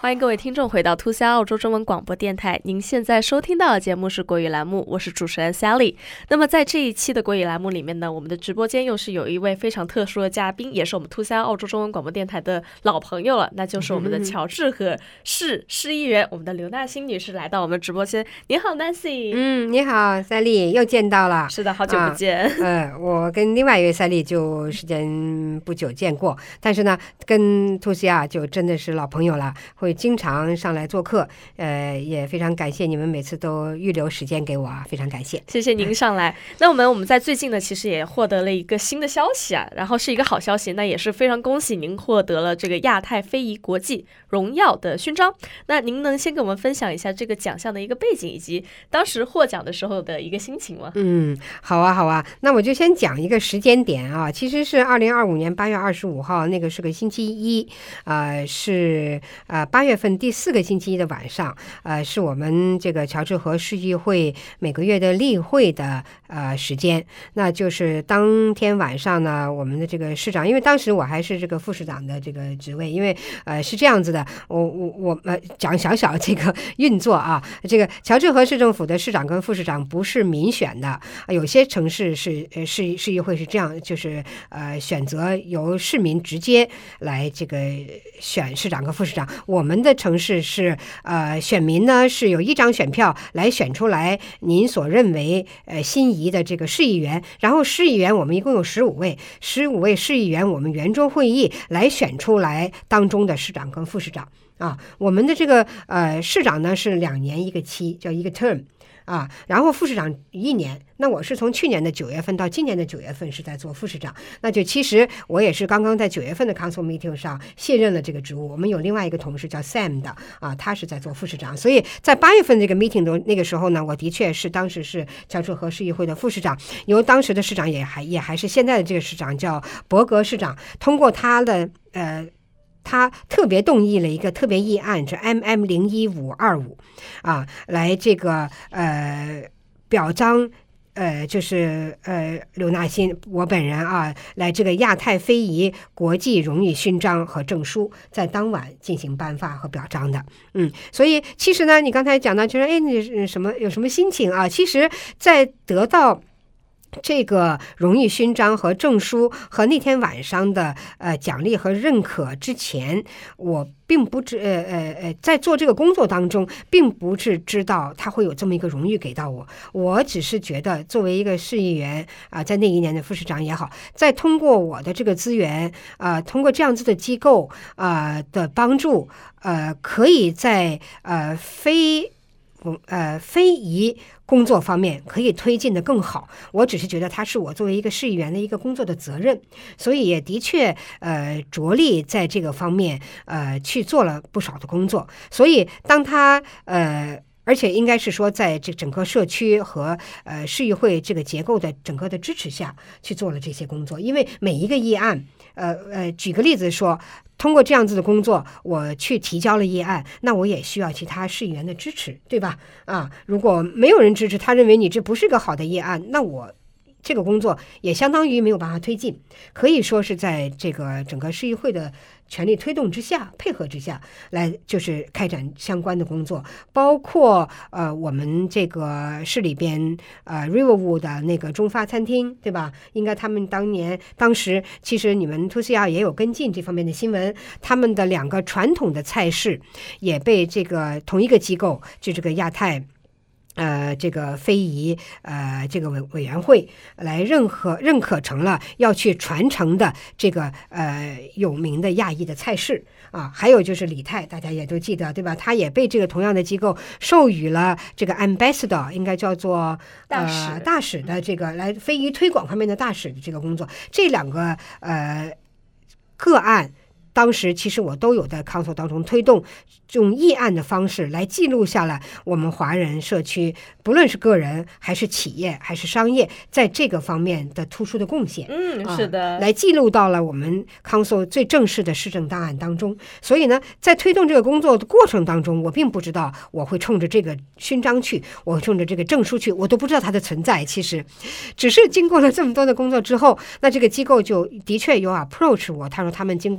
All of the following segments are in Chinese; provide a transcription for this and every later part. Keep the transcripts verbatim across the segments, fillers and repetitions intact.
欢迎各位听众回到To C澳洲中文广播电台。您现在收听到的节目是国语栏目，我是主持人 Sally。那么在这一期的国语栏目里面呢，我们的直播间又是有一位非常特殊的嘉宾，也是我们 To C澳洲中文广播电台的老朋友了，那就是我们的乔治和市市议员，我们的刘纳欣女士来到我们直播间。你好 Nancy。 嗯，你好 Sally， 又见到了。 是的，好久不见。 啊、呃，我跟另外一位 Sally 就时间不久见过，但是呢跟 To C 啊就真的是老朋友了，会经常上来做客，呃，也非常感谢你们每次都预留时间给我啊，非常感谢。 谢谢您上来。那我们我们在最近呢，其实也获得了一个新的消息啊，然后是一个好消息，那也是非常恭喜您获得了这个亚太非遗国际荣耀的勋章。那您能先给我们分享一下这个奖项的一个背景，以及当时获奖的时候的一个心情吗？ 嗯，好啊，好啊，那我就先讲一个时间点啊，其实是二零二五年八月二十五号，那个是个星期一，呃，是呃八月份第四个星期一的晚上，呃，是我们这个乔治和市议会每个月的例会的呃时间。那就是当天晚上呢，我们的这个市长，因为当时我还是这个副市长的这个职位，因为呃是这样子的，我我我呃讲小小这个运作啊，这个乔治和市政府的市长跟副市长不是民选的，有些城市是呃市市议会是这样，就是呃选择由市民直接来这个选市长跟副市长。我们的城市是呃选民呢是有一张选票来选出来您所认为呃心仪的这个市议员，然后市议员我们一共有十五位，十五位市议员我们圆桌会议来选出来当中的市长跟副市长啊。我们的这个呃市长呢是两年一个期，叫一个 term。啊，然后副市长一年，那我是从去年的九月份到今年的九月份是在做副市长，那就其实我也是刚刚在九月份的 council meeting 上卸任了这个职务。我们有另外一个同事叫 Sam 的啊，他是在做副市长，所以在八月份这个 meeting 的那个时候呢，我的确是当时是乔治和市议会的副市长，由当时的市长也还也还是现在的这个市长叫伯格市长，通过他的呃。他特别动议了一个特别议案，是 M M 零一五二五啊，来这个呃表彰呃就是呃刘纳欣我本人啊，来这个亚太非遗国际荣誉勋章和证书在当晚进行颁发和表彰的。嗯，所以其实呢，你刚才讲到就是哎你什么有什么心情啊？其实，在得到这个荣誉勋章和证书和那天晚上的呃奖励和认可之前，我并不知呃呃呃在做这个工作当中，并不是知道他会有这么一个荣誉给到我。我只是觉得作为一个市议员啊、呃，在那一年的副市长也好，在通过我的这个资源啊、呃，通过这样子的机构啊、呃、的帮助，呃，可以在呃非呃非遗工作方面可以推进的更好。我只是觉得它是我作为一个市议员的一个工作的责任，所以也的确呃着力在这个方面呃去做了不少的工作。所以当他呃而且应该是说，在这整个社区和呃市议会这个结构的整个的支持下去做了这些工作。因为每一个议案，呃呃，举个例子说，通过这样子的工作，我去提交了议案，那我也需要其他市议员的支持，对吧？啊，如果没有人支持，他认为你这不是个好的议案，那我这个工作也相当于没有办法推进。可以说是在这个整个市议会的全力推动之下，配合之下来就是开展相关的工作，包括呃我们这个市里边呃 Riverwood 的那个中发餐厅，对吧？应该他们当年当时其实你们 To C R 也有跟进这方面的新闻，他们的两个传统的菜式也被这个同一个机构，就这个亚太呃，这个非遗呃这个委委员会来认可认可成了要去传承的这个呃有名的亚裔的菜式啊。还有就是李泰，大家也都记得对吧？他也被这个同样的机构授予了这个 ambassador， 应该叫做大使、 呃、大使的这个来非遗推广方面的大使的这个工作。这两个呃个案，当时其实我都有在 council 当中推动，用议案的方式来记录下来我们华人社区，不论是个人还是企业还是商业，在这个方面的突出的贡献。 嗯，是的、 啊，来记录到了我们 council 最正式的市政档案当中。所以呢，在推动这个工作的过程当中，我并不知道我会冲着这个勋章去，我会冲着这个证书去，我都不知道它的存在。其实只是经过了这么多的工作之后，那这个机构就的确有 approach 我，他说他们经过甚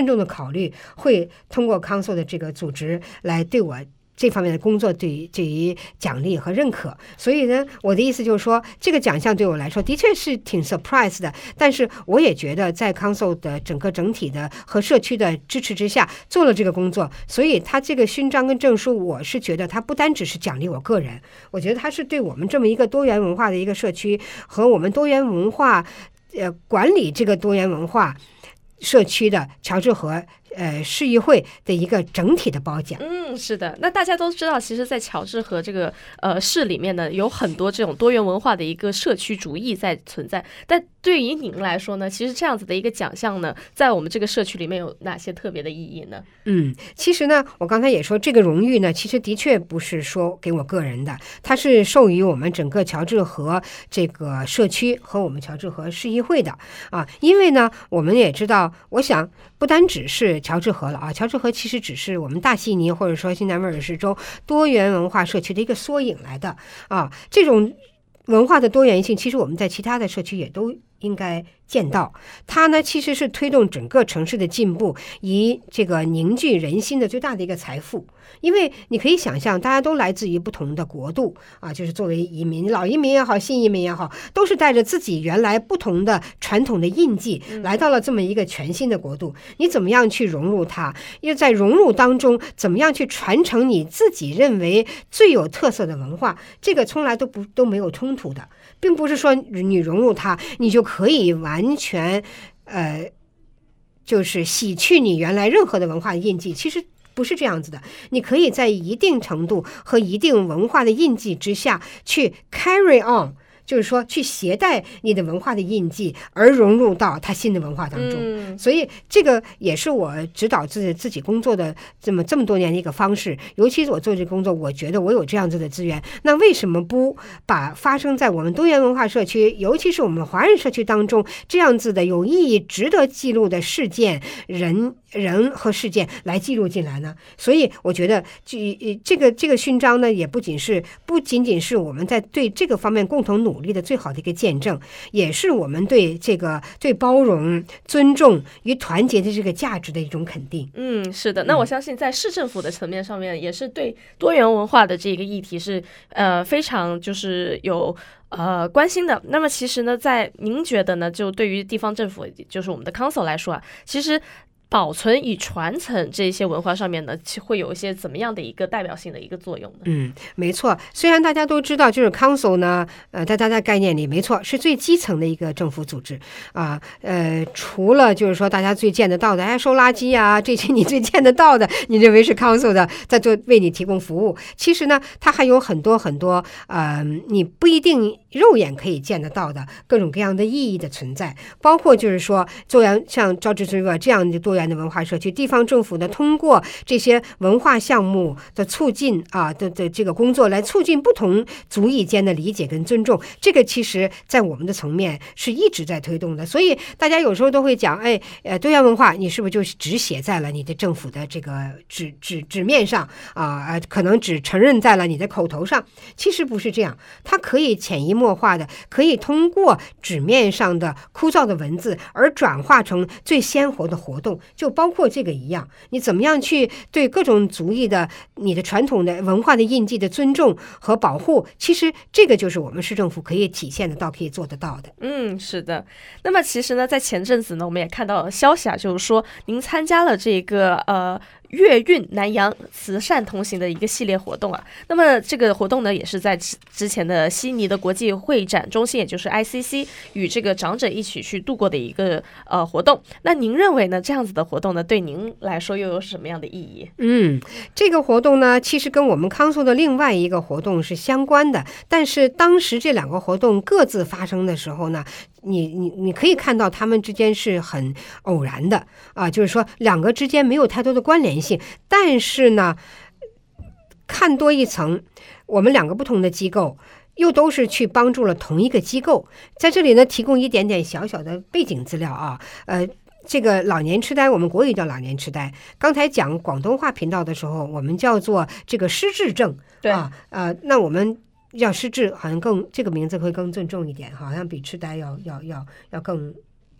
慎重的考虑，会通过 Council 的这个组织来对我这方面的工作对于对于奖励和认可。所以呢，我的意思就是说，这个奖项对我来说的确是挺 surprise 的，但是我也觉得在 Council 的整个整体的和社区的支持之下做了这个工作，所以他这个勋章跟证书，我是觉得他不单只是奖励我个人，我觉得他是对我们这么一个多元文化的一个社区和我们多元文化呃管理这个多元文化社区的乔治河呃市议会的一个整体的褒奖。 嗯，是的。那大家都知道，其实在乔治河这个呃市里面呢，有很多这种多元文化的一个社区主义在存在。但对于您来说呢，其实这样子的一个奖项呢，在我们这个社区里面有哪些特别的意义呢？ 嗯，其实呢，我刚才也说，这个荣誉呢，其实的确不是说给我个人的，它是授予我们整个乔治河这个社区和我们乔治河市议会的啊。因为呢，我们也知道，我想不单只是乔治河了啊，乔治河其实只是我们大悉尼或者说新南威尔士州多元文化社区的一个缩影来的啊。这种文化的多元性，其实我们在其他的社区也都应该见到。它呢，其实是推动整个城市的进步，以这个凝聚人心的最大的一个财富。因为你可以想象，大家都来自于不同的国度啊，就是作为移民，老移民也好，新移民也好，都是带着自己原来不同的传统的印记，来到了这么一个全新的国度。你怎么样去融入它？又在融入当中，怎么样去传承你自己认为最有特色的文化？这个从来都不都没有冲突的，并不是说你融入它，你就可以完全呃，就是洗去你原来任何的文化印记。其实不是这样子的，你可以在一定程度和一定文化的印记之下去 carry on， 就是说去携带你的文化的印记，而融入到它新的文化当中。嗯、所以这个也是我指导自己自己工作的这么这么多年的一个方式。尤其是我做这个工作，我觉得我有这样子的资源，那为什么不把发生在我们多元文化社区，尤其是我们华人社区当中这样子的有意义、值得记录的事件、人人和事件来记录进来呢？所以我觉得这这个这个勋章呢，也不仅是不仅仅是我们在对这个方面共同努力的最好的一个见证，也是我们对这个对包容、尊重与团结的这个价值的一种肯定。 嗯，是的。那我相信在市政府的层面上面，也是对多元文化的这个议题是呃非常就是有呃关心的。那么其实呢，在您觉得呢，就对于地方政府，就是我们的 council 来说啊，其实保存与传承这些文化上面呢，会有一些怎么样的一个代表性的一个作用呢？ 嗯，没错。虽然大家都知道，就是 council 呢，呃，在大家概念里，没错，是最基层的一个政府组织啊。呃，除了就是说大家最见得到的，哎，收垃圾啊，这些你最见得到的，你认为是 council 的，在做为你提供服务。其实呢，它还有很多很多，呃，你不一定肉眼可以见得到的各种各样的意义的存在，包括就是说，作为像乔治river这样的多元的文化社区，地方政府呢通过这些文化项目的促进啊的的这个工作，来促进不同族裔间的理解跟尊重。这个其实在我们的层面是一直在推动的。所以大家有时候都会讲，哎，呃，多元文化你是不是就只写在了你的政府的这个纸纸纸面上啊？呃，可能只承认在了你的口头上。其实不是这样，它可以潜移默化的，可以通过纸面上的枯燥的文字，而转化成最鲜活的活动。就包括这个一样，你怎么样去对各种族裔的你的传统的文化的印记的尊重和保护，其实这个就是我们市政府可以体现得到、可以做得到的。 嗯，是的。那么其实呢，在前阵子呢，我们也看到消息啊，就是说您参加了这个呃粤韵南洋慈善同行的一个系列活动啊。那么这个活动呢，也是在之前的悉尼的国际会展中心，也就是 I C C 与这个长者一起去度过的一个呃活动。那您认为呢，这样子的活动呢，对您来说又有什么样的意义？ 嗯，这个活动呢，其实跟我们康苏的另外一个活动是相关的，但是当时这两个活动各自发生的时候呢，你你你可以看到他们之间是很偶然的啊，就是说两个之间没有太多的关联性，但是呢，看多一层，我们两个不同的机构又都是去帮助了同一个机构。在这里呢，提供一点点小小的背景资料啊，呃。这个老年痴呆，我们国语叫老年痴呆。刚才讲广东话频道的时候，我们叫做这个失智症。 对啊，呃，那我们叫失智，好像更这个名字会更尊重一点，好像比痴呆要要要要更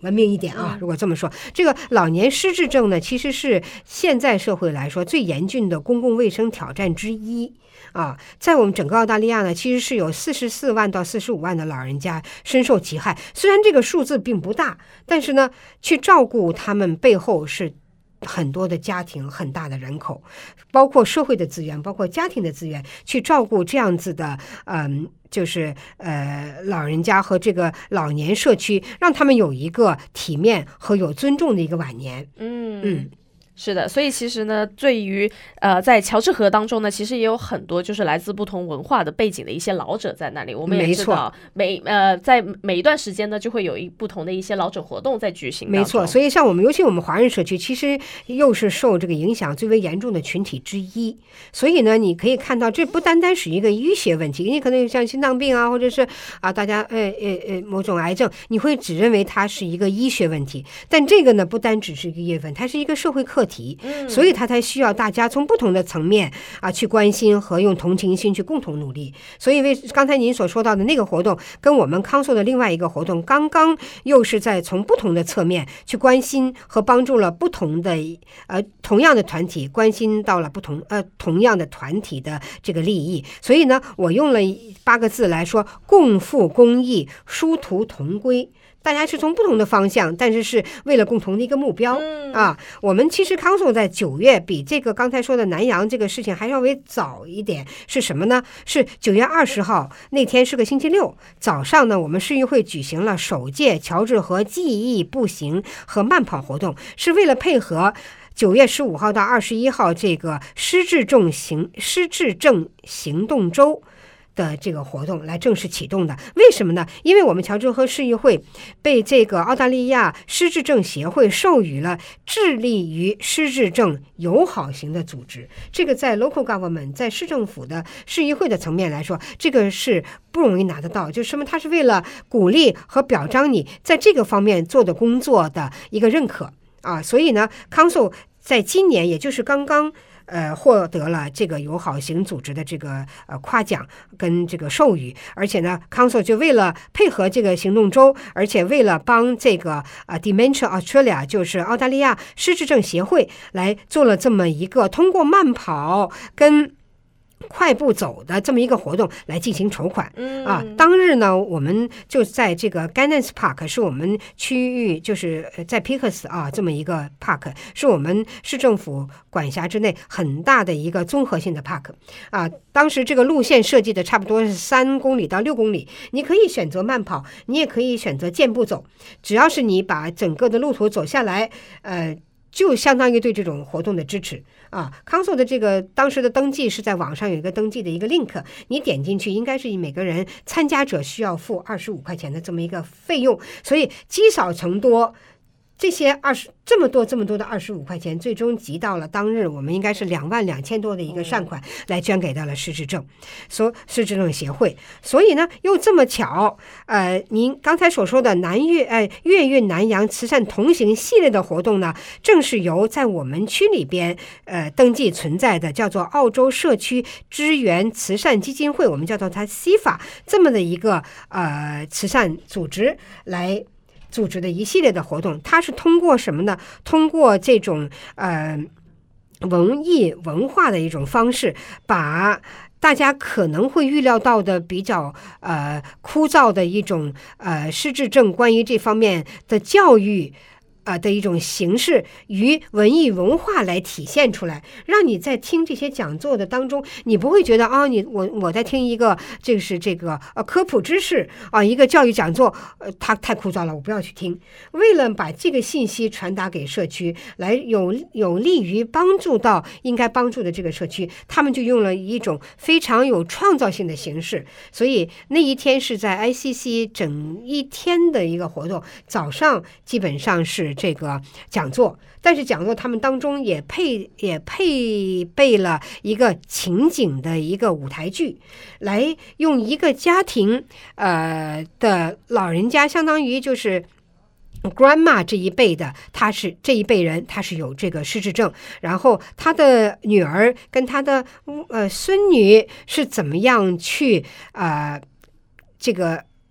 文明一点啊。如果这么说，这个老年失智症呢，其实是现在社会来说最严峻的公共卫生挑战之一啊。在我们整个澳大利亚呢，其实是有四十四万到四十五万的老人家深受其害。虽然这个数字并不大，但是呢，去照顾他们背后是很多的家庭，很大的人口，包括社会的资源，包括家庭的资源，去照顾这样子的，嗯，就是呃老人家和这个老年社区，让他们有一个体面和有尊重的一个晚年。嗯嗯。 是的，所以其实呢，对于呃，在乔治河当中呢，其实也有很多就是来自不同文化的背景的一些老者在那里。我们也知道，每呃在每一段时间呢，就会有一不同的一些老者活动在举行。 没错，所以像我们，尤其我们华人社区，其实又是受这个影响最为严重的群体之一。所以呢，你可以看到，这不单单是一个医学问题，你可能像心脏病啊，或者是啊，大家呃呃呃某种癌症，你会只认为它是一个医学问题，但这个呢，不单只是一个医学问题，它是一个社会课题。所以他才需要大家从不同的层面啊去关心和用同情心去共同努力。所以为刚才您所说到的那个活动，跟我们康硕的另外一个活动，刚刚又是在从不同的侧面去关心和帮助了不同的呃同样的团体，关心到了不同呃同样的团体的这个利益。所以呢，我用了八个字来说：共赴公益，殊途同归。大家是从不同的方向，但是是为了共同的一个目标、嗯、啊。我们其实康硕在九月比这个刚才说的南洋这个事情还稍微早一点，是什么呢？是九月二十号那天是个星期六早上呢，我们市议会举行了首届乔治河记忆步行和慢跑活动，是为了配合九月十五号到二十一号这个失智症行失智症行动周的这个活动来正式启动的。为什么呢？因为我们乔治河市议会被这个澳大利亚失智症协会授予了致力于失智症友好型的组织。这个在 local government 在市政府的市议会的层面来说，这个是不容易拿得到，就是什么？它是为了鼓励和表彰你在这个方面做的工作的一个认可啊。所以呢，康硕在今年，也就是刚刚呃，获得了这个友好型组织的这个呃夸奖跟这个授予，而且呢，康硕就为了配合这个行动周，而且为了帮这个呃 Dementia Australia 就是澳大利亚失智症协会来做了这么一个通过慢跑跟快步走的这么一个活动来进行筹款、嗯、啊。当日呢，我们就在这个 Gannons Park 是我们区域，就是在 Picus 啊这么一个 park， 是我们市政府管辖之内很大的一个综合性的 park 啊。当时这个路线设计的差不多是三公里到六公里，你可以选择慢跑，你也可以选择健步走，只要是你把整个的路途走下来，呃。就相当于对这种活动的支持啊。康硕的这个当时的登记是在网上有一个登记的一个 link， 你点进去应该是每个人参加者需要付二十五块钱的这么一个费用，所以积少成多，这些二十这么多这么多的二十五块钱，最终集到了当日我们应该是两万两千多的一个善款，来捐给到了失智症，所失智症协会。所以呢，又这么巧，呃，您刚才所说的南粤呃粤韵南洋慈善同行系列的活动呢，正是由在我们区里边呃登记存在的叫做澳洲社区支援慈善基金会，我们叫做它 C F A 这么的一个呃慈善组织来组织的一系列的活动。它是通过什么呢？通过这种呃文艺文化的一种方式，把大家可能会预料到的比较呃枯燥的一种呃失智症关于这方面的教育呃的一种形式与文艺文化来体现出来，让你在听这些讲座的当中，你不会觉得啊，你我我在听一个这个是这个呃科普知识啊，一个教育讲座，呃，它太枯燥了，我不要去听。为了把这个信息传达给社区，来有有利于帮助到应该帮助的这个社区，他们就用了一种非常有创造性的形式。所以那一天是在 I C C 整一天的一个活动，早上基本上是这个讲座，但是讲座他们当中也配也配备了一个情景的一个舞台剧，来用一个家庭呃的老人家，相当于就是grandma 这一辈的，他是这一辈人，他是有这个失智症，然后他的女儿跟他的呃孙女是怎么样去呃这个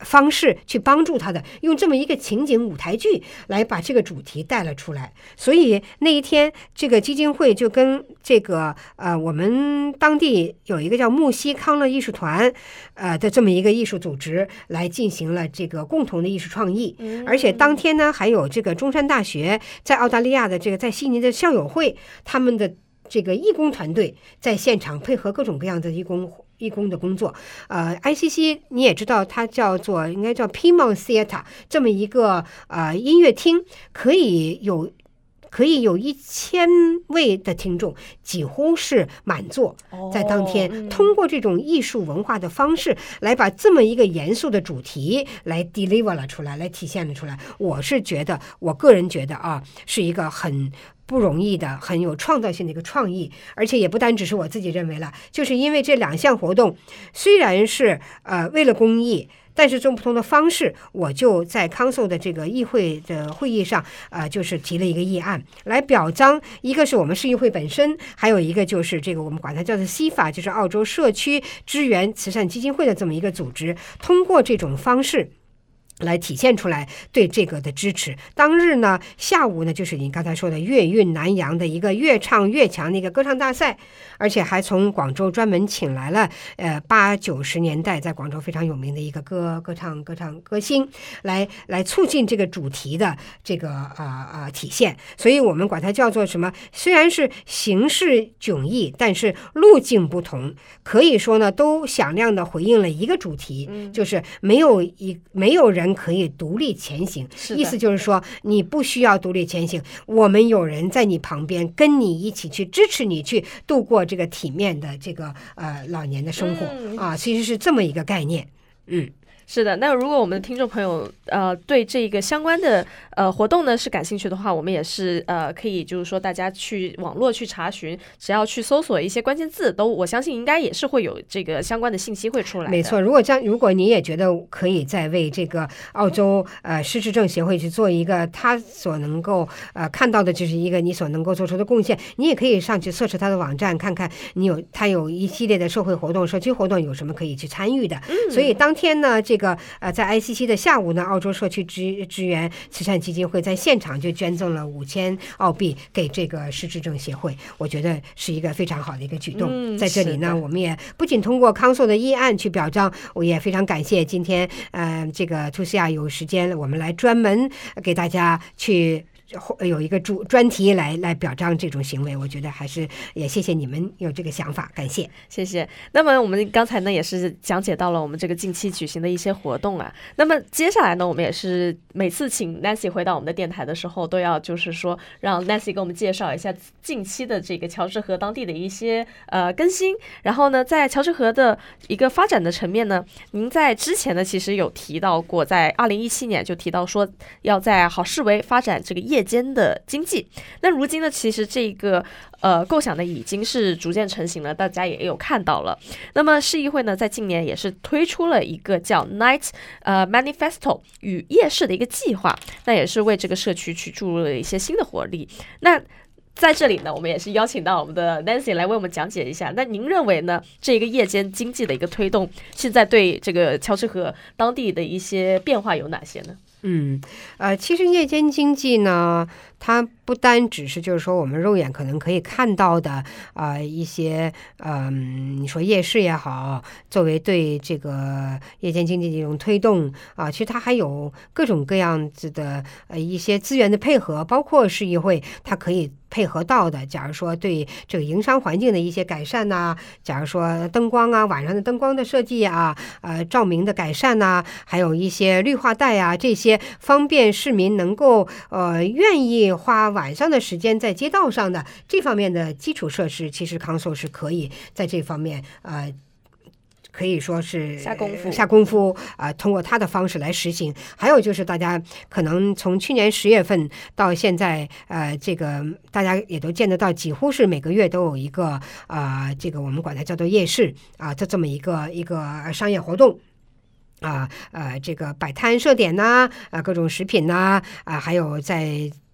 方式去帮助他的，用这么一个情景舞台剧来把这个主题带了出来。所以那一天，这个基金会就跟这个呃我们当地有一个叫木西康乐艺术团呃的这么一个艺术组织来进行了这个共同的艺术创意。而且当天呢，还有这个中山大学在澳大利亚的这个在悉尼的校友会，他们的这个义工团队在现场配合各种各样的义工义工的工作。呃 I C C 你也知道，它叫做应该叫 Piedmont Theatre 这么一个呃音乐厅，可以有可以有一千位的听众，几乎是满座。在当天、哦嗯、通过这种艺术文化的方式来把这么一个严肃的主题来 deliver 了出来，来体现了出来。我是觉得，我个人觉得啊，是一个很不容易的、很有创造性的一个创意。而且也不单只是我自己认为了，就是因为这两项活动虽然是呃为了公益，但是用不同的方式，我就在康寿的这个议会的会议上，呃，就是提了一个议案来表彰，一个是我们市议会本身，还有一个就是这个我们管它叫做 C 法，就是澳洲社区支援慈善基金会的这么一个组织，通过这种方式来体现出来对这个的支持。当日呢，下午呢，就是你刚才说的粤韵南洋的一个越唱越强的一个歌唱大赛，而且还从广州专门请来了呃八九十年代在广州非常有名的一个歌歌唱歌唱歌星，来来促进这个主题的这个啊啊、呃呃、体现。所以我们管它叫做什么？虽然是形式迥异，但是路径不同，可以说呢，都响亮的回应了一个主题，嗯、就是没有一没有人可以独立前行。意思就是说，你不需要独立前行，我们有人在你旁边，跟你一起去支持你去度过这个体面的这个呃老年的生活、嗯、啊，其实是这么一个概念。嗯。 是的，那如果我们的听众朋友呃对这个相关的呃活动呢是感兴趣的话，我们也是呃可以就是说大家去网络去查询，只要去搜索一些关键字，都我相信应该也是会有这个相关的信息会出来的。 没错，如果这样，如果你也觉得可以再为这个澳洲呃失智症协会去做一个他所能够呃看到的，就是一个你所能够做出的贡献，你也可以上去测试他的网站，看看你有他有一系列的社会活动、社区活动有什么可以去参与的。嗯、所以当天呢，这个呃，在 I C C 的下午呢，澳洲社区支支援慈善基金会在现场就捐赠了五千澳币给这个失智症协会，我觉得是一个非常好的一个举动。嗯、在这里呢，我们也不仅通过康寿的议案去表彰，我也非常感谢今天呃这个图西亚有时间我们来专门给大家去有一个主专题来来表彰这种行为，我觉得还是也谢谢你们有这个想法，感谢谢谢。那么我们刚才呢也是讲解到了我们这个近期举行的一些活动啊，那么接下来呢我们也是每次请 Nancy 回到我们的电台的时候，都要就是说让 Nancy 给我们介绍一下近期的这个乔治河当地的一些呃更新。然后呢，在乔治河的一个发展的层面呢，您在之前呢其实有提到过，在二零一七年就提到说要在好市围发展这个夜间的经济。那如今呢，其实这个呃构想呢已经是逐渐成型了，大家也有看到了。那么市议会呢，在近年也是推出了一个叫 Night 呃 Manifesto 与夜市的一个计划，那也是为这个社区去注入了一些新的活力。那在这里呢，我们也是邀请到我们的 Nancy 来为我们讲解一下。那您认为呢，这个夜间经济的一个推动，现在对这个乔治河当地的一些变化有哪些呢？ 嗯，呃，其实夜间经济呢，它不单只是就是说我们肉眼可能可以看到的啊、呃、一些嗯、呃，你说夜市也好，作为对这个夜间经济的一种推动啊、呃，其实它还有各种各样子的呃一些资源的配合，包括市议会它可以配合到的，假如说对这个营商环境的一些改善呐、啊，假如说灯光啊，晚上的灯光的设计啊，呃，照明的改善呐、啊，还有一些绿化带啊，这些方便市民能够呃愿意花晚上的时间在街道上的这方面的基础设施，其实康寿是可以在这方面呃。可以说是下功夫， 下功夫啊、呃，通过他的方式来实行。还有就是大家可能从去年十月份到现在，呃，这个大家也都见得到，几乎是每个月都有一个啊、呃，这个我们管它叫做夜市啊，这、呃、这么一个一个商业活动。啊呃，这个摆摊设点呐、啊，啊各种食品呐、啊，啊还有在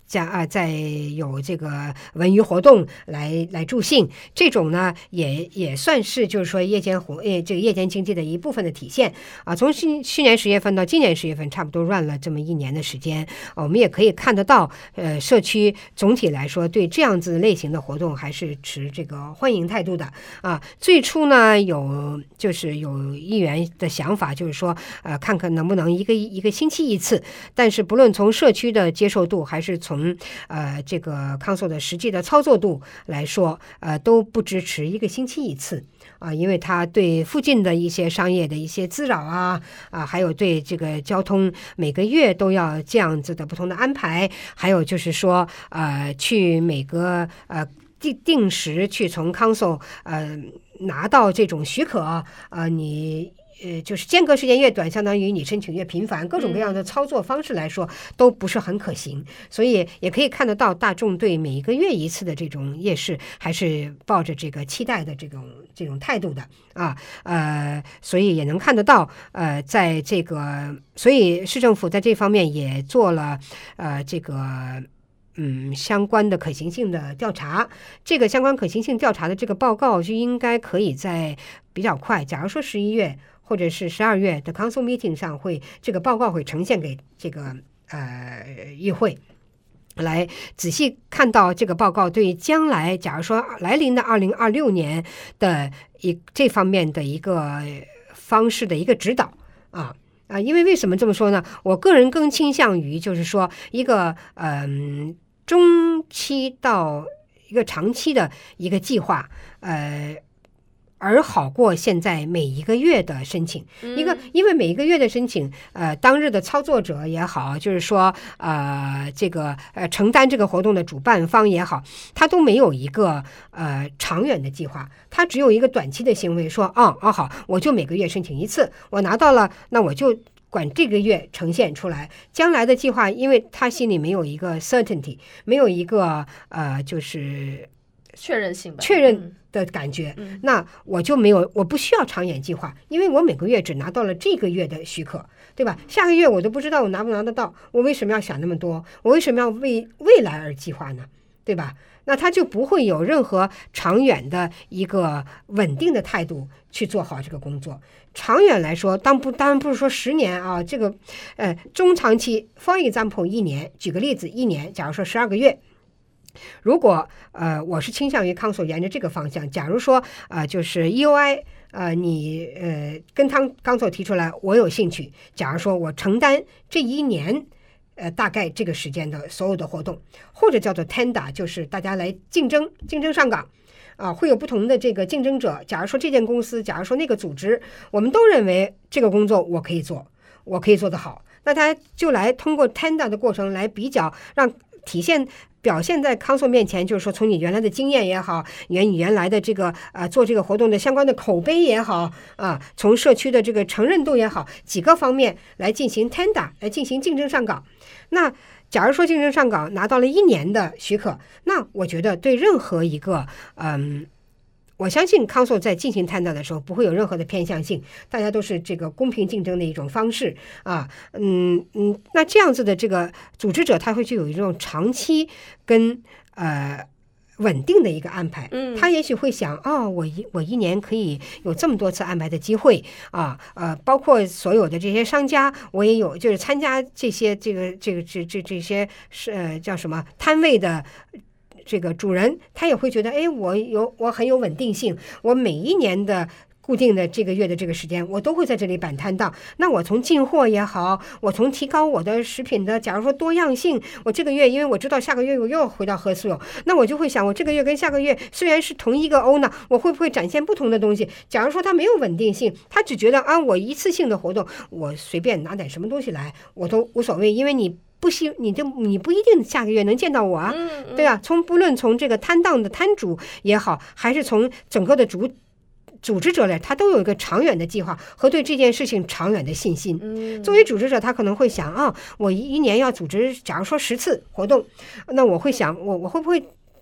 加啊，再有这个文娱活动来来助兴，这种呢也也算是就是说夜间活呃这个夜间经济的一部分的体现啊。从去去年十月份到今年十月份，差不多 run 了这么一年的时间，啊、我们也可以看得到，呃，社区总体来说对这样子类型的活动还是持这个欢迎态度的啊。最初呢有就是有议员的想法，就是说呃看看能不能一个一个星期一次，但是不论从社区的接受度还是从从呃这个 council 的实际的操作度来说，呃都不支持一个星期一次啊，因为它对附近的一些商业的一些滋扰啊啊，还有对这个交通每个月都要这样子的不同的安排，还有就是说呃去每个呃定定时去从 council 呃拿到这种许可啊、呃，你。呃，就是间隔时间越短，相当于你申请越频繁，各种各样的操作方式来说都不是很可行，所以也可以看得到大众对每一个月一次的这种夜市还是抱着这个期待的这种这种态度的啊，呃，所以也能看得到，呃，在这个，所以市政府在这方面也做了呃这个。嗯，相关的可行性的调查，这个相关可行性调查的这个报告就应该可以在比较快，假如说十一月或者是十二月的 council meeting 上会，这个报告会呈现给这个呃议会。来仔细看到这个报告对将来假如说来临的二零二六年的一这方面的一个方式的一个指导啊。啊，因为为什么这么说呢？我个人更倾向于就是说一个嗯、呃、中期到一个长期的一个计划，呃。而好过现在每一个月的申请，一个因为每一个月的申请，呃，当日的操作者也好，就是说，呃，这个呃承担这个活动的主办方也好，他都没有一个呃长远的计划，他只有一个短期的行为，说，哦哦好，我就每个月申请一次，我拿到了，那我就管这个月呈现出来，将来的计划，因为他心里没有一个 certainty， 没有一个呃就是确认性吧， 确认。的感觉， 嗯、 那我就没有，我不需要长远计划，因为我每个月只拿到了这个月的许可，对吧？下个月我都不知道我拿不拿得到，我为什么要想那么多？我为什么要为未来而计划呢？对吧？那他就不会有任何长远的一个稳定的态度去做好这个工作。长远来说，当不当然不是说十年啊，这个呃中长期 ，for example 一年，举个例子，一年，假如说十二个月。如果呃，我是倾向于 council 沿着这个方向。假如说呃，就是 E O I 呃，你呃跟他 council 提出来，我有兴趣。假如说我承担这一年呃大概这个时间的所有的活动，或者叫做 tender， 就是大家来竞争，竞争上岗。啊，会有不同的这个竞争者。假如说这间公司，假如说那个组织，我们都认为这个工作我可以做，我可以做得好，那他就来通过 tender 的过程来比较，让体现。表现在 council 面前，就是说从你原来的经验也好，原你原来的这个呃做这个活动的相关的口碑也好啊，从社区的这个承认度也好，几个方面来进行 tender， 来进行竞争上岗。那假如说竞争上岗拿到了一年的许可，那我觉得对任何一个嗯。我相信 council 在进行tender的时候不会有任何的偏向性，大家都是这个公平竞争的一种方式啊，嗯嗯，那这样子的这个组织者他会具有一种长期跟呃稳定的一个安排， 嗯， 他也许会想，哦，我一我一年可以有这么多次安排的机会啊，呃，包括所有的这些商家，我也有就是参加这些这个这个这这这些是呃叫什么摊位的。这个主人他也会觉得，哎，我有我很有稳定性，我每一年的固定的这个月的这个时间，我都会在这里摆摊档。那我从进货也好，我从提高我的食品的，假如说多样性，我这个月因为我知道下个月我又回到喝素有，那我就会想，我这个月跟下个月虽然是同一个 owner， 我会不会展现不同的东西？假如说他没有稳定性，他只觉得啊，我一次性的活动，我随便拿点什么东西来，我都无所谓，因为你。不希你就你不一定下个月能见到我啊， 嗯嗯、 对啊，从不论从这个摊档的摊主也好，还是从整个的主组织者来，他都有一个长远的计划和对这件事情长远的信心。 嗯、 作为组织者，他可能会想啊，我一年要组织，假如说十次活动，那我会想，我我会不会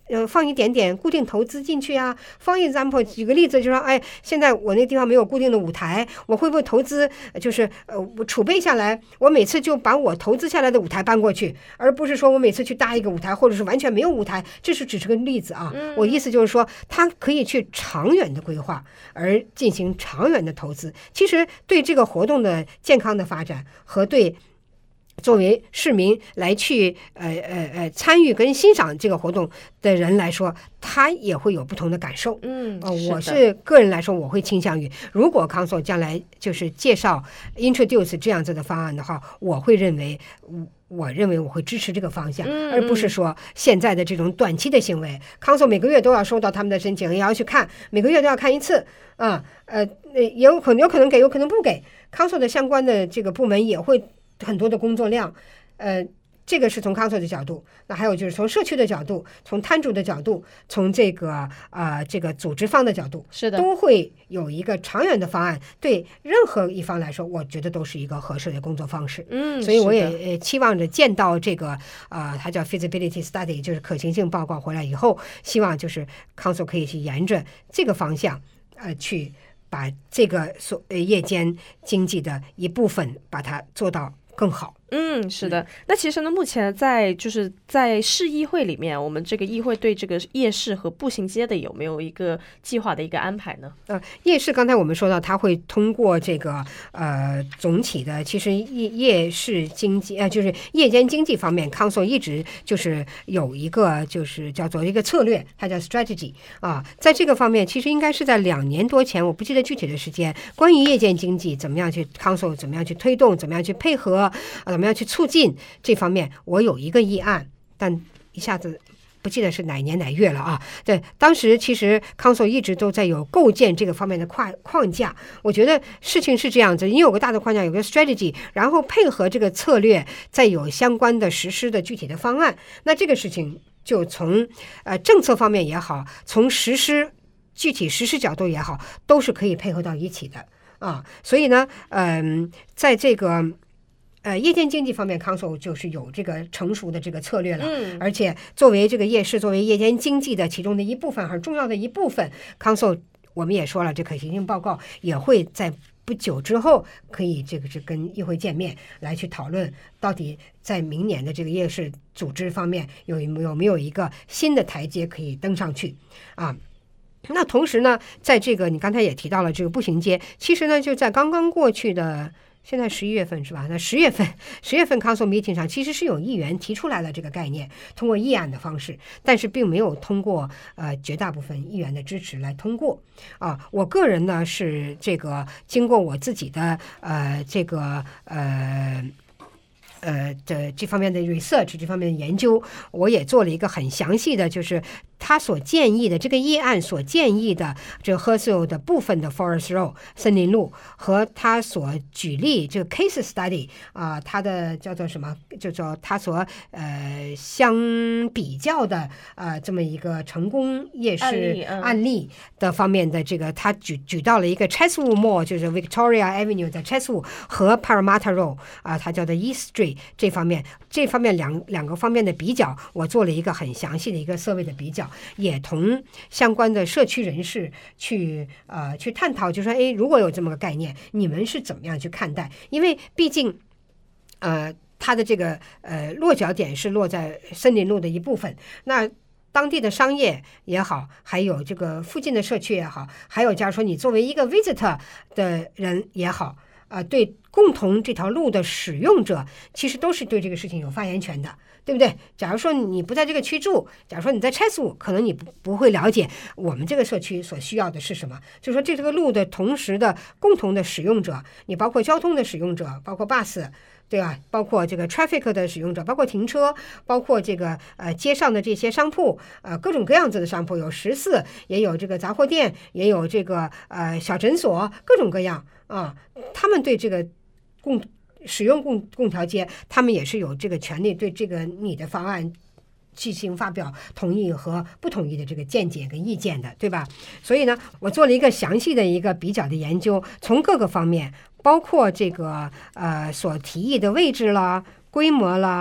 呃，放一点点固定投资进去啊。放 example， 举个例子，就说，哎，现在我那个地方没有固定的舞台，我会不会投资，就是呃，我储备下来，我每次就把我投资下来的舞台搬过去，而不是说我每次去搭一个舞台，或者是完全没有舞台。这是只是个例子啊。我意思就是说，他可以去长远的规划，而进行长远的投资。其实对这个活动的健康的发展和对作为市民来去呃呃呃参与跟欣赏这个活动的人来说，他也会有不同的感受。 嗯， 呃、我是个人来说，我会倾向于，如果 Council 将来就是介绍 introduce 这样子的方案的话，我会认为，我认为我会支持这个方向， 嗯、 而不是说现在的这种短期的行为。Council 每个月都要收到他们的申请，也要去看，每个月都要看一次啊，呃，也有可能有可能给，有可能不给。Council 的相关的这个部门也会很多的工作量，呃，这个是从 Council 的角度，那还有就是从社区的角度，从摊主的角度，从这个呃这个组织方的角度， 是的， 都会有一个长远的方案，对任何一方来说，我觉得都是一个合适的工作方式。 嗯， 所以我也期望着见到这个呃，它叫 feasibility study， 就是可行性报告回来以后，希望就是 Council 可以去沿着这个方向呃去把这个所呃夜间经济的一部分把它做到更好。 嗯，是的。那其实呢，目前在就是在市议会里面，我们这个议会对这个夜市和步行街的有没有一个计划的一个安排呢？ 呃，夜市刚才我们说到，它会通过这个呃总体的，其实夜夜市经济呃就是夜间经济方面 ，Council 一直就是有一个就是叫做一个策略，它叫 strategy 啊，在这个方面，其实应该是在两年多前，我不记得具体的时间，关于夜间经济怎么样去 Council 怎么样去推动，怎么样去配合啊。怎么样去促进这方面，我有一个议案，但一下子不记得是哪年哪月了啊。对，当时其实 Council 一直都在有构建这个方面的框框架。我觉得事情是这样子，你有个大的框架，有个 strategy， 然后配合这个策略，再有相关的实施的具体的方案。那这个事情就从呃政策方面也好，从实施具体实施角度也好，都是可以配合到一起的啊。所以呢，嗯、呃，在这个。呃，夜间经济方面 ，Council 就是有这个成熟的这个策略了， 嗯， 而且作为这个夜市，作为夜间经济的其中的一部分，很重要的一部分 ，Council 我们也说了，这可行性报告也会在不久之后可以这个是跟议会见面来去讨论，到底在明年的这个夜市组织方面有有没有一个新的台阶可以登上去啊？那同时呢，在这个你刚才也提到了这个步行街，其实呢就在刚刚过去的。现在十一月份是吧？那十月份，十月份 Council meeting 上其实是有议员提出来了这个概念，通过议案的方式，但是并没有通过呃绝大部分议员的支持来通过啊。我个人呢是这个经过我自己的呃这个呃。呃的这方面的 research 这方面的研究，我也做了一个很详细的，就是他所建议的这个议案所建议的这个 Hurstville 的部分的 Forest Road 森林路和他所举例这个 case study 啊、呃，他的叫做什么，就叫他所呃相比较的呃这么一个成功夜市案例的方面的这个，他举举到了一个 Chatswood Mall 就是 Victoria Avenue 的 Chatswood 和 Parramatta Road 啊、呃，他叫的 East Street。这方面，这方面两两个方面的比较，我做了一个很详细的一个社会的比较，也同相关的社区人士去呃去探讨，就说哎，如果有这么个概念，你们是怎么样去看待？因为毕竟，呃，它的这个呃落脚点是落在森林路的一部分，那当地的商业也好，还有这个附近的社区也好，还有假如说你作为一个 visitor 的人也好。啊、呃，对共同这条路的使用者，其实都是对这个事情有发言权的，对不对？假如说你不在这个区住，假如说你在 Chatswood， 可能你不不会了解我们这个社区所需要的是什么。就是说，这这个路的同时的共同的使用者，你包括交通的使用者，包括 bus。对吧？包括这个 traffic 的使用者，包括停车，包括这个呃街上的这些商铺，呃各种各样子的商铺，有食肆，也有这个杂货店，也有这个呃小诊所，各种各样啊。他们对这个共使用共共条街，他们也是有这个权利对这个你的方案进行发表同意和不同意的这个见解跟意见的，对吧？所以呢，我做了一个详细的一个比较的研究，从各个方面。包括这个呃所提议的位置啦、规模啦、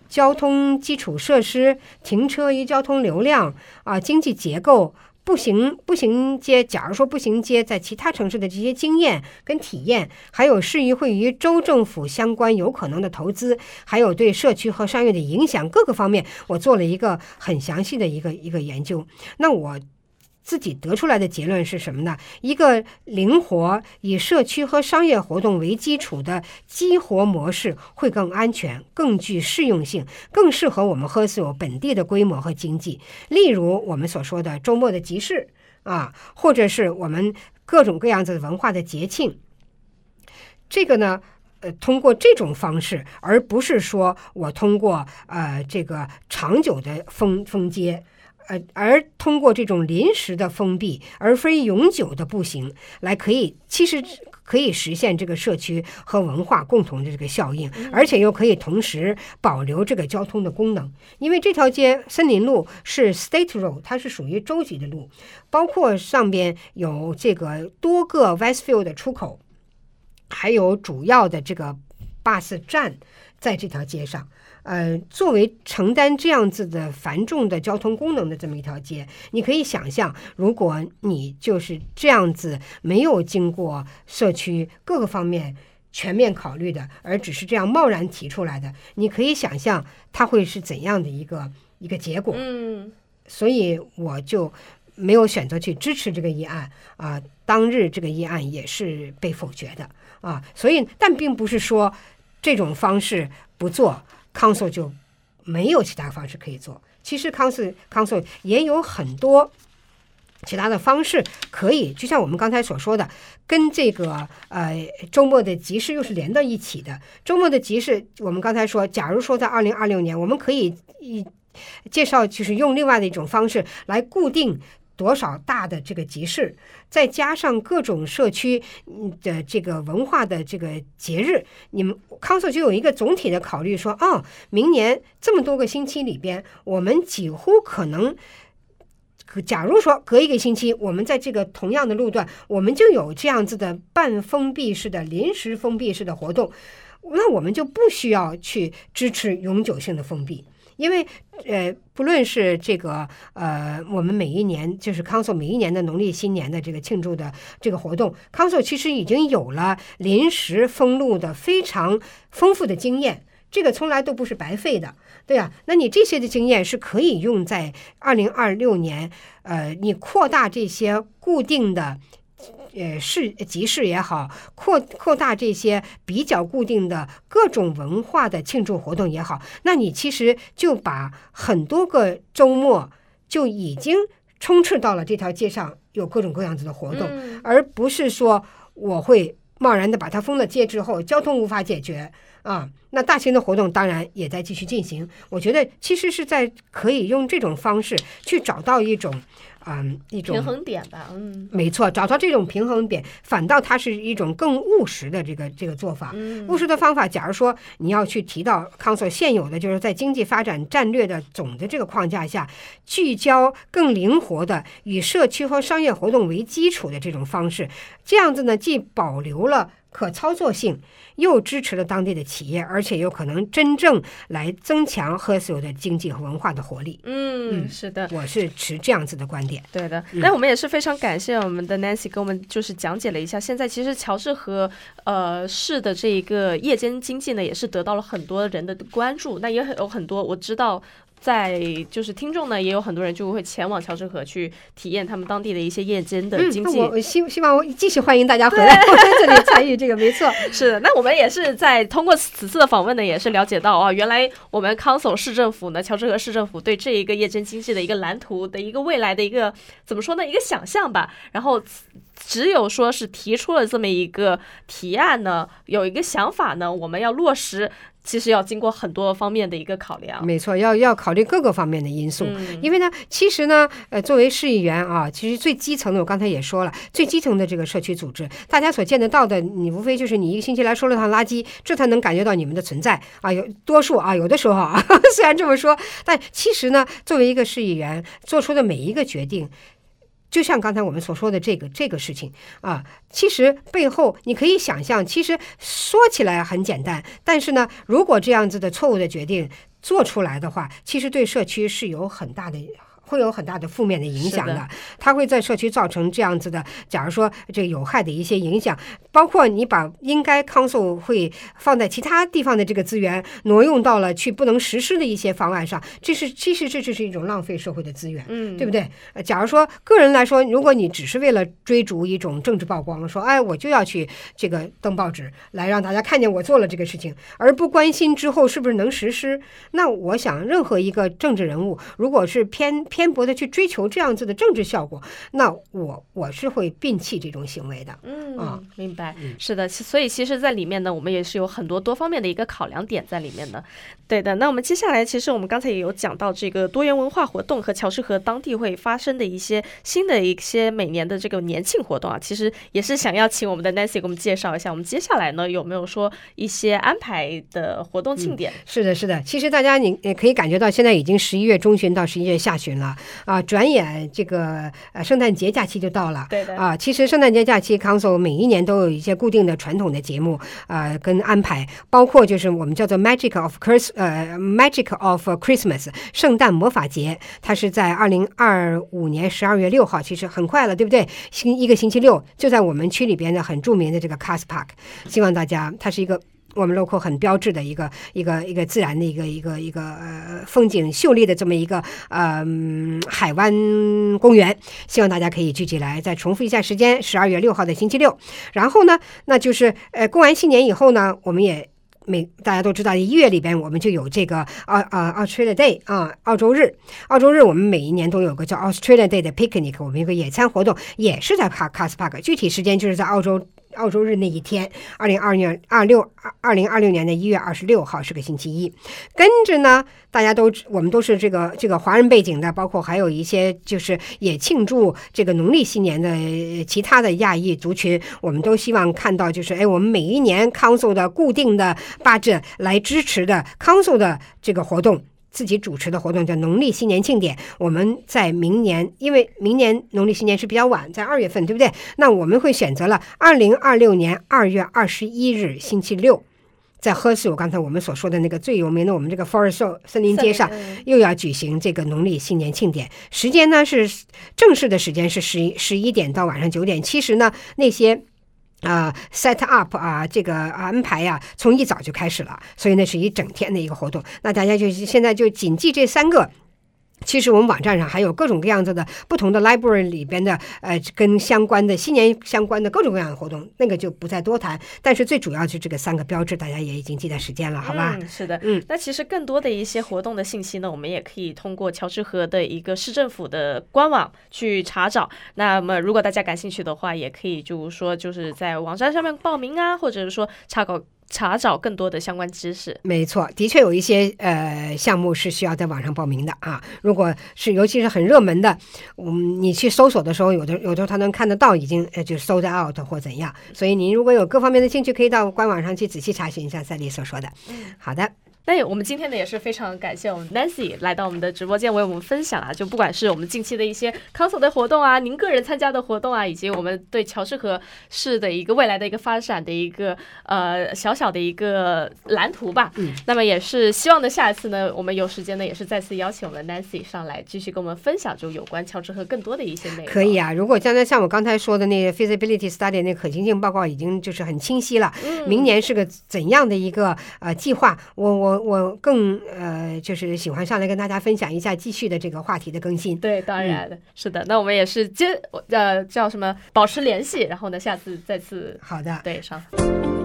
交通基础设施、停车与交通流量啊、经济结构。步行步行街，假如说步行街在其他城市的这些经验跟体验，还有市议会与州政府相关有可能的投资，还有对社区和商业的影响各个方面，我做了一个很详细的一个一个研究。那我自己得出来的结论是什么呢？一个灵活以社区和商业活动为基础的激活模式会更安全、更具适用性，更适合我们赫斯有本地的规模和经济。例如我们所说的周末的集市啊，或者是我们各种各样子的文化的节庆。这个呢呃，通过这种方式，而不是说我通过呃这个长久的封封街。呃，而通过这种临时的封闭，而非永久的步行，来可以其实可以实现这个社区和文化共同的这个效应，而且又可以同时保留这个交通的功能。因为这条街森林路是 State Road， 它是属于州级的路，包括上边有这个多个 Westfield 的出口，还有主要的这个 bus 站在这条街上。呃，作为承担这样子的繁重的交通功能的这么一条街，你可以想象，如果你就是这样子没有经过社区各个方面全面考虑的，而只是这样贸然提出来的，你可以想象它会是怎样的一个一个结果。 嗯， 所以我就没有选择去支持这个议案啊、呃。当日这个议案也是被否决的啊。所以，但并不是说这种方式不做，Council 就没有其他方式可以做。其实 Council Council 也有很多其他的方式可以，就像我们刚才所说的，跟这个呃周末的集市又是连到一起的。周末的集市，我们刚才说，假如说在二零二六年，我们可以一介绍，就是用另外的一种方式来固定多少大的这个集市，再加上各种社区的这个文化的这个节日，你们 Council 就有一个总体的考虑说，哦，明年这么多个星期里边，我们几乎可能，假如说隔一个星期，我们在这个同样的路段，我们就有这样子的半封闭式的、临时封闭式的活动，那我们就不需要去支持永久性的封闭。因为呃，不论是这个呃，我们每一年就是 Council 每一年的农历新年的这个庆祝的这个活动 ，Council 其实已经有了临时封路的非常丰富的经验，这个从来都不是白费的，对呀、啊。那你这些的经验是可以用在二零二六年，呃，你扩大这些固定的。呃，市集市也好，扩扩大这些比较固定的各种文化的庆祝活动也好，那你其实就把很多个周末就已经充斥到了这条街上，有各种各样子的活动， 嗯、 而不是说我会贸然的把它封了街之后，交通无法解决啊。那大型的活动当然也在继续进行，我觉得其实是在可以用这种方式去找到一种。嗯，一种平衡点吧，嗯， 没错，找到这种平衡点，反倒它是一种更务实的这个这个做法。 嗯、 务实的方法，假如说你要去提到 Council 现有的，就是在经济发展战略的总的这个框架下，聚焦更灵活的以社区和商业活动为基础的这种方式，这样子呢，既保留了可操作性，又支持了当地的企业，而且有可能真正来增强赫斯有的经济和文化的活力。 嗯，是的， 我是持这样子的观点。 对的，那、嗯、我们也是非常感谢我们的 Nancy 给我们就是讲解了一下，现在其实乔治和呃市的这一个夜间经济呢，也是得到了很多人的关注。那也有很多我知道。在就是听众呢，也有很多人就会前往乔治河去体验他们当地的一些夜间的经济。 嗯、我希希望我继续欢迎大家回来我在这里参与这个，没错。 是的，那我们也是在通过此次的访问呢，也是了解到啊，原来我们 Council 市政府呢，乔治河市政府对这一个夜间经济的一个蓝图的一个未来的一个怎么说呢，一个想象吧。然后只有说是提出了这么一个提案呢，有一个想法呢，我们要落实。其实要经过很多方面的一个考量， 没错，要要考虑各个方面的因素。嗯、因为呢，其实呢，呃，作为市议员啊，其实最基层的，我刚才也说了，最基层的这个社区组织，大家所见得到的，你无非就是你一个星期来收了趟垃圾，这才能感觉到你们的存在啊。有多数啊，有的时候啊，虽然这么说，但其实呢，作为一个市议员做出的每一个决定。就像刚才我们所说的这个这个事情啊，其实背后你可以想象，其实说起来很简单，但是呢，如果这样子的错误的决定做出来的话，其实对社区是有很大的。会有很大的负面的影响 的, 的它会在社区造成这样子的，假如说这个有害的一些影响，包括你把应该 council 会放在其他地方的这个资源挪用到了去不能实施的一些方案上，这是其实这就是一种浪费社会的资源，嗯，对不对？假如说个人来说，如果你只是为了追逐一种政治曝光，说哎我就要去这个登报纸来让大家看见我做了这个事情，而不关心之后是不是能实施，那我想任何一个政治人物如果是偏偏偏颇的去追求这样子的政治效果，那我我是会摒弃这种行为的。 嗯，啊、明白，是的，所以其实在里面呢，我们也是有很多多方面的一个考量点在里面的。对的，那我们接下来其实我们刚才也有讲到这个多元文化活动和乔治河当地会发生的一些新的一些每年的这个年庆活动啊，其实也是想要请我们的 Nancy 给我们介绍一下，我们接下来呢有没有说一些安排的活动庆典？嗯、 是的，是的，其实大家你也可以感觉到，现在已经十一月中旬到十一月下旬了。啊，转眼这个呃圣诞节假期就到了。 对的啊，其实圣诞节假期 Council 每一年都有一些固定的传统的节目啊、呃、跟安排，包括就是我们叫做 Magic of Christ 呃 Magic of Christmas 圣诞魔法节，它是在二零二五年十二月六号，其实很快了，对不对？星一个星期六就在我们区里边的很著名的这个 Cass Park， 希望大家，它是一个。我们 local 很标志的一个一个一个自然的一个一个一个呃风景秀丽的这么一个呃海湾公园，希望大家可以聚集来。再重复一下时间，十二月六号的星期六。然后呢，那就是呃过完新年以后呢，我们也。每大家都知道，一月里边我们就有这个啊啊 Australia Day 啊，澳洲日。澳洲日我们每一年都有个叫 Australia Day 的 picnic， 我们有个野餐活动，也是在 Cass Park， 具体时间就是在澳洲。澳洲日那一天，二零二年二六二零二六年的一月二十六号是个星期一。跟着呢，大家都我们都是这个这个华人背景的，包括还有一些就是也庆祝这个农历新年的其他的亚裔族群，我们都希望看到就是哎，我们每一年 Council 的固定的budget来支持的 Council 的这个活动。自己主持的活动叫农历新年庆典，我们在明年，因为明年农历新年是比较晚，在二月份，对不对？那我们会选择了二零二六年二月二十一日星期六，在赫斯，我刚才我们所说的那个最有名的我们这个 Forest 森林街上，又要举行这个农历新年庆典。时间呢是正式的时间是十十一点到晚上九点，其实呢那些。啊、呃、，set up 啊，这个安排呀、啊，从一早就开始了，所以那是一整天的一个活动。那大家就现在就谨记这三个。其实我们网站上还有各种各样子的不同的 library 里边的呃跟相关的新年相关的各种各样的活动，那个就不再多谈。但是最主要是这个三个标志，大家也已经记在时间了，好吧？ 嗯，是的，嗯。那其实更多的一些活动的信息呢，我们也可以通过乔治河的一个市政府的官网去查找。那么如果大家感兴趣的话，也可以就是说就是在网站上面报名啊，或者是说查找。查找更多的相关知识。 没错，的确有一些呃项目是需要在网上报名的啊。如果是尤其是很热门的，嗯，你去搜索的时候，有的有的时候他能看得到已经呃就 sold out 或怎样。所以您如果有各方面的兴趣，可以到官网上去仔细查询一下赛丽所说的。好的。 那我们今天呢也是非常感谢我们 Nancy 来到我们的直播间为我们分享啊，就不管是我们近期的一些 Council 的活动啊，您个人参加的活动啊，以及我们对乔治河市的一个未来的一个发展的一个呃小小的一个蓝图吧。嗯，那么也是希望呢下一次呢我们有时间呢也是再次邀请我们 Nancy 上来继续跟我们分享就有关乔治河更多的一些内容。 可以啊，如果将来像我刚才说的那个 feasibility study 那可行性报告已经就是很清晰了，嗯、明年是个怎样的一个呃计划，我我。我更呃就是喜欢上来跟大家分享一下继续的这个话题的更新。 对，当然、嗯、是的。那我们也是接呃叫什么保持联系，然后呢下次再次好的对上。